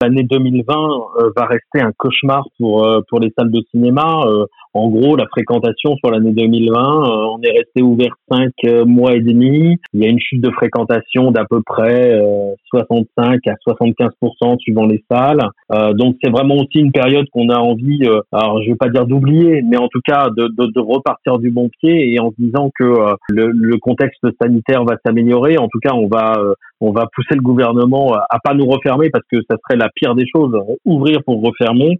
L'année 2020 va rester un cauchemar pour les salles de cinéma. En gros, la fréquentation sur l'année 2020, on est resté ouvert 5 mois et demi. Il y a une chute de fréquentation d'à peu près 65 à 75% suivant les salles. Donc c'est vraiment aussi une période qu'on a envie, alors je vais pas dire d'oublier, mais en tout cas de repartir du bon pied et en se disant que le contexte sanitaire va s'améliorer. En tout cas, on va pousser le gouvernement à pas nous refermer parce que ça serait la pire des choses, ouvrir pour refermer.